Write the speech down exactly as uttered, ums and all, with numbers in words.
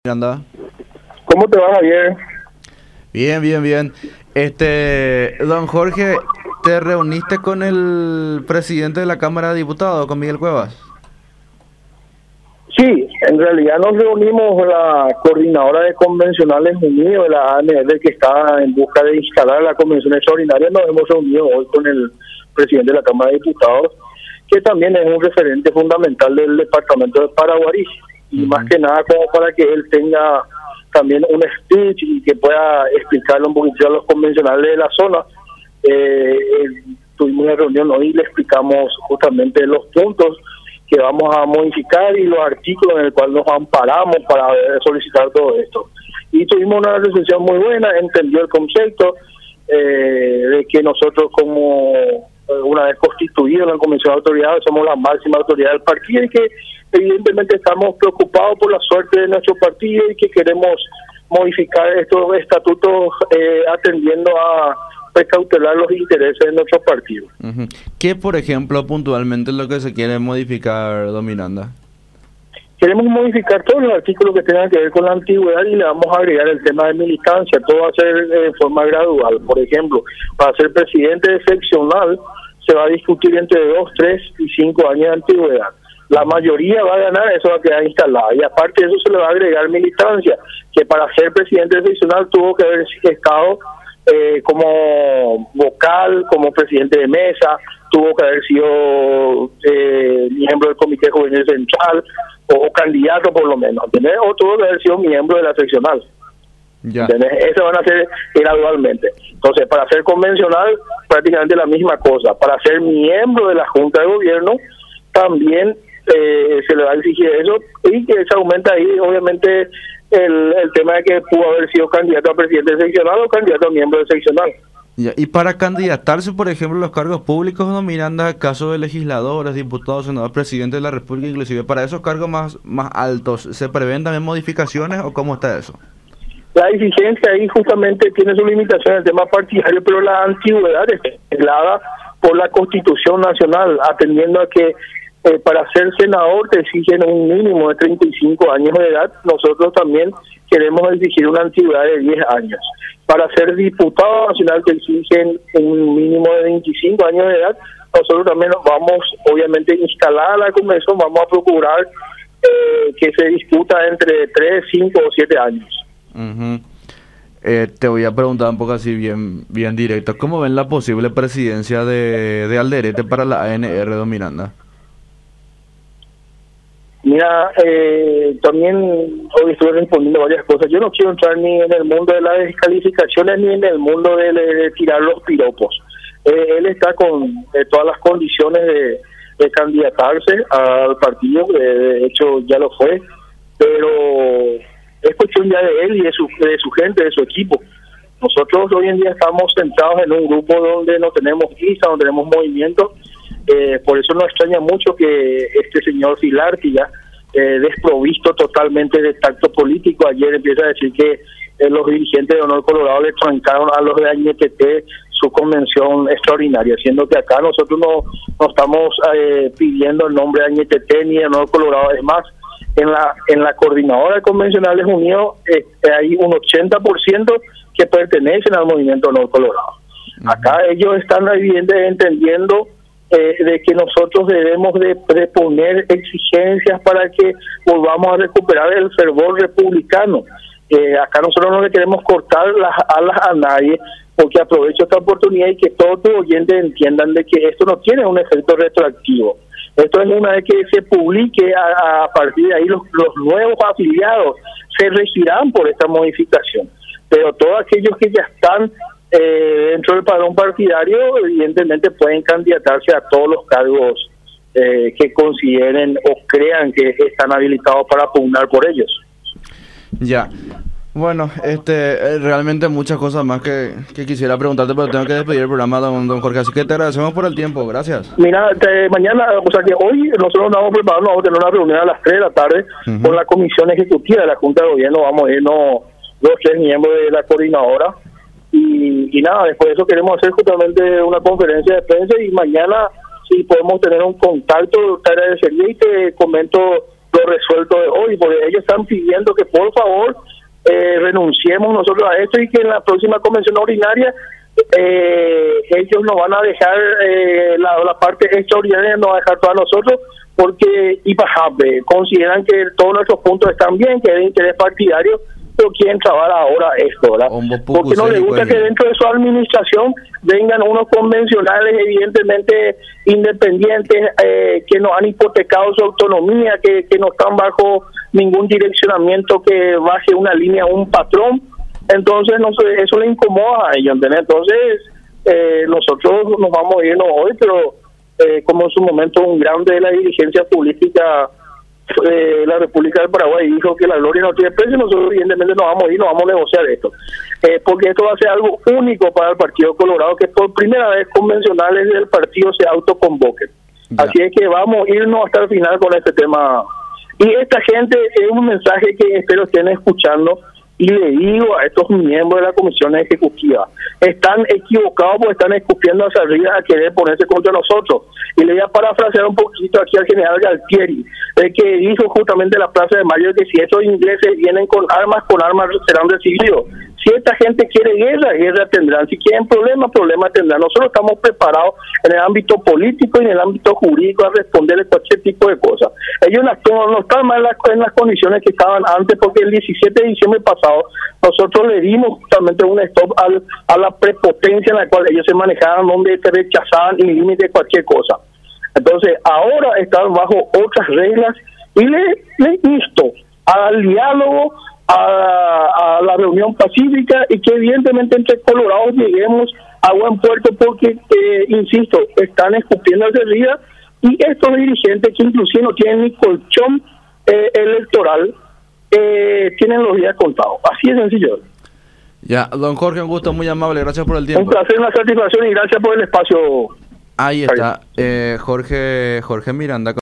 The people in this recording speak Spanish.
Anda. ¿Cómo te va, Javier? Bien, bien, bien. Este, don Jorge, ¿te reuniste con el presidente de la Cámara de Diputados, con Miguel Cuevas? Sí, en realidad nos reunimos la coordinadora de convencionales unidos de la A N L, que está en busca de instalar la convención extraordinaria. Nos hemos reunido hoy con el presidente de la Cámara de Diputados, que también es un referente fundamental del departamento de Paraguarí, y uh-huh. más que nada como para que él tenga también un speech y que pueda explicarle un poquito a los convencionales de la zona. Eh, tuvimos una reunión hoy y le explicamos justamente los puntos que vamos a modificar y los artículos en el cual nos amparamos para solicitar todo esto. Y tuvimos una resolución muy buena, entendió el concepto eh, de que nosotros, como una vez constituidos en la Comisión de Autoridades, somos la máxima autoridad del partido y que evidentemente estamos preocupados por la suerte de nuestro partido y que queremos modificar estos estatutos eh, atendiendo a precautelar los intereses de nuestro partido. Uh-huh. ¿Qué, por ejemplo, puntualmente es lo que se quiere modificar, don Miranda? Queremos modificar todos los artículos que tengan que ver con la antigüedad y le vamos a agregar el tema de militancia. Todo va a ser de forma gradual. Por ejemplo, para ser presidente de seccional se va a discutir entre dos, tres y cinco años de antigüedad. La mayoría va a ganar, eso va a quedar instalado. Y aparte de eso se le va a agregar militancia, que para ser presidente de seccional tuvo que haber estado eh, como vocal, como presidente de mesa, tuvo que haber sido eh, miembro del Comité Juvenil Central, o, o candidato por lo menos, ¿entendés? O tuvo que haber sido miembro de la seccional. Ya. ¿Entendés? Eso van a hacer gradualmente. Entonces, para ser convencional, prácticamente la misma cosa. Para ser miembro de la Junta de Gobierno, también eh, se le va a exigir eso, y que se aumenta ahí, obviamente, el, el tema de que pudo haber sido candidato a presidente seccional o candidato a miembro de seccional. Ya. Y para candidatarse, por ejemplo, los cargos públicos, don Miranda, caso de legisladores, diputados, senadores, presidente de la República, inclusive para esos cargos más, más altos, ¿se prevén también modificaciones o cómo está eso? La exigencia ahí justamente tiene su limitación en el tema partidario, pero la antigüedad es reglada por la Constitución Nacional, atendiendo a que eh, para ser senador te exigen un mínimo de treinta y cinco años de edad. Nosotros también queremos exigir una antigüedad de diez años. Para ser diputado nacional te exigen un mínimo de veinticinco años de edad. Nosotros también vamos, obviamente, instalada la convención, vamos a procurar eh, que se discuta entre tres, cinco o siete años. Uh-huh. eh, te voy a preguntar un poco así bien bien directo. ¿Cómo ven la posible presidencia de, de Alderete para la A N R, don Miranda? Mira, eh, también hoy estuve respondiendo varias cosas. Yo no quiero entrar ni en el mundo de las descalificaciones ni en el mundo de, de, de tirar los piropos. Eh, él está con eh, todas las condiciones de, de candidatarse al partido, eh, de hecho ya lo fue, pero es cuestión ya de él y de su, de su gente, de su equipo. Nosotros hoy en día estamos sentados en un grupo donde no tenemos lista, no tenemos movimiento. Eh, por eso nos extraña mucho que este señor Filártiga, eh, desprovisto totalmente de tacto político, ayer empieza a decir que eh, los dirigentes de Honor Colorado le trancaron a los de A N T T su convención extraordinaria, siendo que acá nosotros no, no estamos eh, pidiendo el nombre de A N T T ni de Honor Colorado. Es más, en la en la coordinadora de convencionales unidos eh, hay un ochenta por ciento que pertenecen al movimiento Honor Colorado. Uh-huh. Acá ellos están evidentemente entendiendo eh, de que nosotros debemos de, de poner exigencias para que volvamos a recuperar el fervor republicano. Eh, acá nosotros no le queremos cortar las alas a nadie, porque aprovecho esta oportunidad y que todos tus oyentes entiendan de que esto no tiene un efecto retroactivo. Esto es una vez que se publique, a, a partir de ahí los, los nuevos afiliados se regirán por esta modificación. Pero todos aquellos que ya están eh, dentro del padrón partidario, evidentemente pueden candidatarse a todos los cargos eh, que consideren o crean que están habilitados para pugnar por ellos. Ya. Bueno, este, realmente muchas cosas más que, que quisiera preguntarte, pero tengo que despedir el programa, don, don Jorge, así que te agradecemos por el tiempo, gracias. Mira, te, mañana, o sea que hoy nosotros nos vamos preparando, vamos a tener una reunión a las tres de la tarde uh-huh. con la Comisión Ejecutiva de la Junta de Gobierno, vamos a irnos los tres miembros de la coordinadora, y, y nada, después de eso queremos hacer justamente una conferencia de prensa, y mañana si podemos tener un contacto, te agradecería y te comento lo resuelto de hoy, porque ellos están pidiendo que por favor eh, renunciemos nosotros a esto y que en la próxima convención ordinaria eh, ellos nos van a dejar eh, la, la parte extraordinaria, nos van a dejar todos nosotros, porque IPAJAPE consideran que todos nuestros puntos están bien, que es de interés partidario, pero quieren trabar ahora esto, ¿verdad? Porque no les gusta que dentro de su administración vengan unos convencionales evidentemente independientes eh, que no han hipotecado su autonomía, que, que no están bajo ningún direccionamiento que baje una línea a un patrón. Entonces no sé, eso le incomoda a ellos, ¿entendés? Entonces eh, nosotros nos vamos a irnos hoy, pero eh, como en su momento un grande de la dirigencia política Eh, la República del Paraguay dijo que la gloria no tiene precio, nosotros evidentemente nos vamos a ir, nos vamos a negociar esto, eh, porque esto va a ser algo único para el Partido Colorado, que por primera vez convencionales del partido se autoconvoquen. Ya. Así es que vamos a irnos hasta el final con este tema. Y esta gente, es un mensaje que espero estén escuchando, y le digo a estos miembros de la comisión ejecutiva, están equivocados porque están escupiendo hacia arriba a querer ponerse contra nosotros. Y le voy a parafrasear un poquito aquí al general Galtieri, el que dijo justamente en la Plaza de Mayo que si estos ingleses vienen con armas, con armas serán recibidos. Si esta gente quiere guerra, guerra tendrán. Si quieren problemas, problemas tendrán. Nosotros estamos preparados en el ámbito político y en el ámbito jurídico a responderle cualquier tipo de cosas. Ellos no, no están mal en las condiciones que estaban antes, porque el diecisiete de diciembre pasado nosotros le dimos justamente un stop al, a la prepotencia en la cual ellos se manejaban, donde se rechazaban sin límite cualquier cosa. Entonces ahora están bajo otras reglas y le, le insto al diálogo, a, a la reunión pacífica, y que evidentemente entre colorados lleguemos a buen puerto, porque eh, insisto, están escupiendo hacia arriba, y estos dirigentes que inclusive no tienen ni colchón eh, electoral eh, tienen los días contados. Así de sencillo. Ya, don Jorge, un gusto, muy amable, gracias por el tiempo. Un placer, una satisfacción, y gracias por el espacio. Ahí está, eh, Jorge Jorge Miranda.